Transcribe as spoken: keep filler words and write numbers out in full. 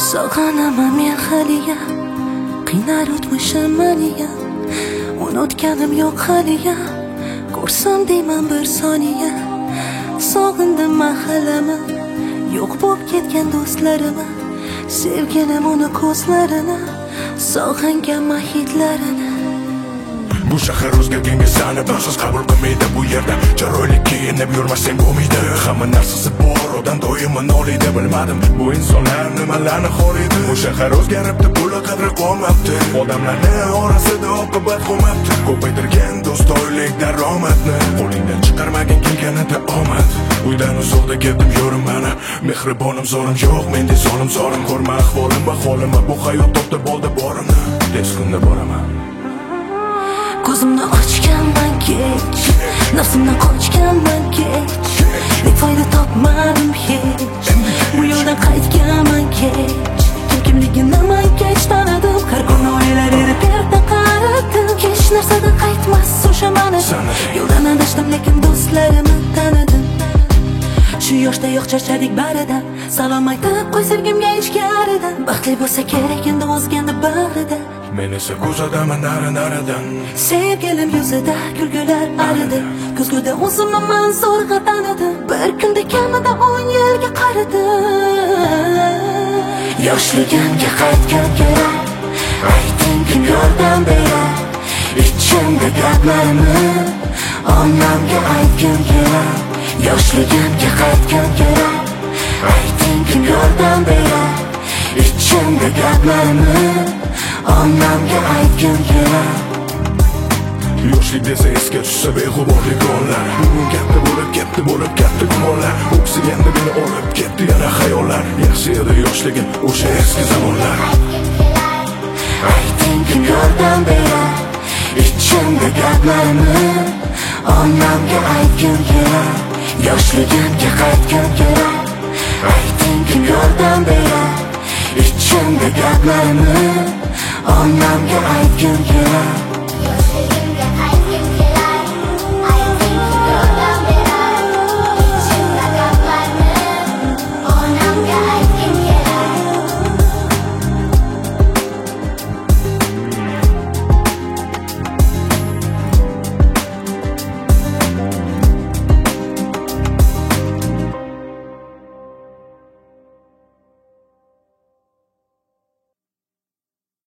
Sog'anaman men haliyam, qiynar o'tmishim maniyam, unutganim yo'q haliyam, ko'rsam deyman bir soniya. Sog'indim mahallamni, yo'q bo'lib ketgan do'stlarimni, sevganim uni ko'zlarini, sog'inganman hidlarini. Bu shahar o'zgarganga sani baxtsiz qabul qilmaydi. Bu yerda chiroyli kiyinib yurmasang bo'lmaydi. Hamma narsasi bor, odam doimo noliydi. Bilmadim bu insonlar nimalarni xohlaydi. Bu shahar o'zgaribdi, puli qadri qolmabdi. Odamlarni orasida oqibat qolmabdi. Ko'paytirgan do'stoylik daromadni, qo'lingdan chiqarmagin kelganida omad. Uydan uzoqda ketib yurim mana, mehribonim zorim yo'q, menda zolim zorim. Ko'rma ahvolim va holimni, bu hayot topdi bo'ldi borimni. Tez kunda boraman. Ko'zimni ochganman kech, nafsimdan qochganman kech, nek foyda topmadim hech. Bu yo'ldan qaytganman kech, kim kimligini man kech tanidim. Har kuni o'ylaverib erta qaradim, kech narsadan qaytmas o'sha mani. Yo'ldan adashdim lekin do'stlarimni tanidim. Shu yoshdayoq charchadik baridan, salom aytib qo'y sevgimga ichkaridan. Baxtli bo'lsa kerak endi o'zganda barida. Men esa kuzataman nari-naridan. Sevgilim yuzida kulgular aridi, ko'zguda o'zimni men zo'rg'a tanidim. Bir kunda kamida o'n yilga qaradim. Yoshligimga qaytgan kerak, ayting kim yordam berar. Ichimda gaplarimni onamga aytgim kerak. Yoshligimga qaytgan kerak, ayting kim yordam berar. Ichimda gaplarimni onamga aytgim kerak. Yoshlik desa esga tushsa beg'uborlik onlar. Bugun katta bo'lib ketdi bo'lib katta gumonlar. O'ksiganda meni olib ketdi yana xayollar. Yaxshi edi yoshligim o'sha eski zamonlar. Ayting kim yordam berar. Ichimda gaplarimni onamga aytgim kerak. Yoshligimga qaytgim kerak, ayting kim yordam berar. Ichimda gaplarimni onamga aytgim kerak.